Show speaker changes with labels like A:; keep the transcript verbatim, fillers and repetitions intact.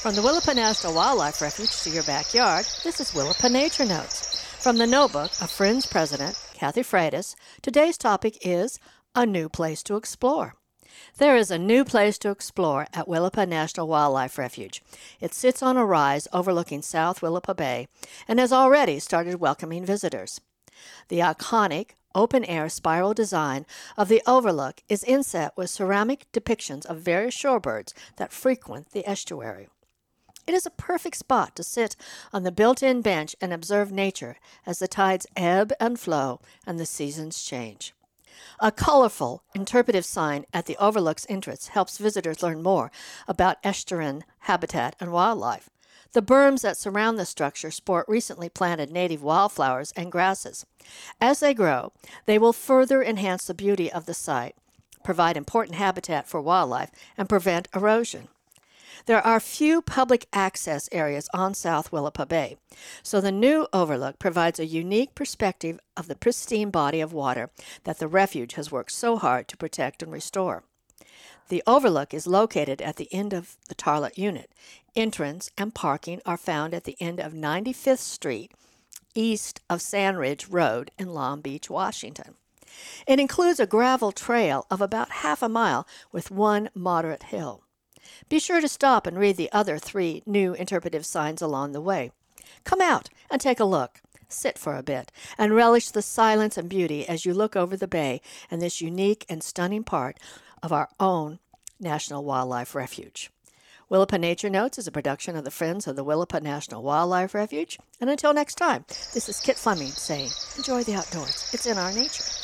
A: From the Willapa National Wildlife Refuge to your backyard, this is Willapa Nature Notes. From the notebook of Friends President Kathy Freitas, today's topic is a new place to explore. There is a new place to explore at Willapa National Wildlife Refuge. It sits on a rise overlooking South Willapa Bay and has already started welcoming visitors. The iconic open-air spiral design of the overlook is inset with ceramic depictions of various shorebirds that frequent the estuary. It is a perfect spot to sit on the built-in bench and observe nature as the tides ebb and flow and the seasons change. A colorful, interpretive sign at the overlook's entrance helps visitors learn more about estuarine habitat and wildlife. The berms that surround the structure sport recently planted native wildflowers and grasses. As they grow, they will further enhance the beauty of the site, provide important habitat for wildlife, and prevent erosion. There are few public access areas on South Willapa Bay, so the new overlook provides a unique perspective of the pristine body of water that the refuge has worked so hard to protect and restore. The overlook is located at the end of the Tarlett Unit. Entrance and parking are found at the end of ninety-fifth Street, east of Sand Ridge Road in Long Beach, Washington. It includes a gravel trail of about half a mile with one moderate hill. Be sure to stop and read the other three new interpretive signs along the way. Come out and take a look. Sit for a bit and relish the silence and beauty as you look over the bay and this unique and stunning part of our own National Wildlife Refuge. Willapa Nature Notes is a production of the Friends of the Willapa National Wildlife Refuge. And until next time, this is Kit Fleming saying, enjoy the outdoors. It's in our nature.